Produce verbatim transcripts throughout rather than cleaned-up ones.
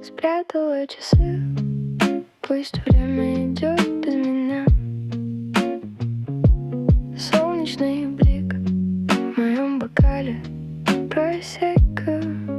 Спрятала часы, пусть время идет без меня. Солнечный блик в моем бокале просека.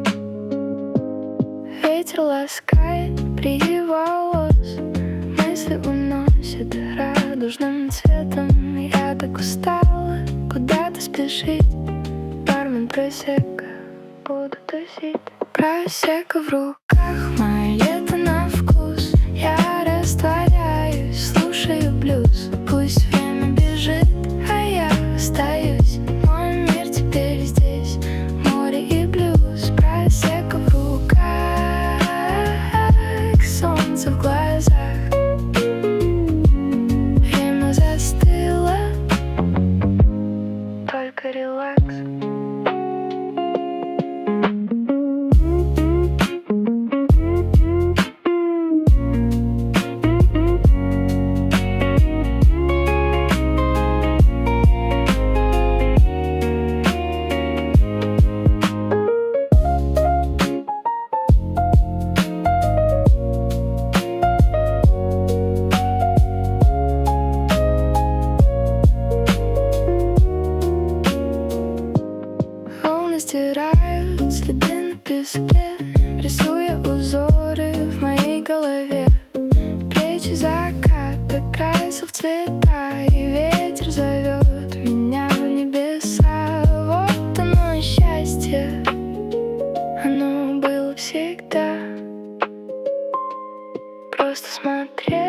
Ветер ласкает пряди волос, мысли уносит радужным цветом. Я так устала куда-то спешить, бармен просека, буду тусить. Просека в руках, мое лето на вкус. Я растворяюсь, слушаю блюз. Пусть время бежит, а я остаюсь. Мой мир теперь здесь, море и блюз. Просека в руках, солнце в глазах. Время застыло, только релакс. Стираю следы на песке, рисуя узоры в моей голове. Плечи закат окрасил в цвета, и ветер зовет меня в небеса. Вот оно счастье, оно было всегда. Просто смотреть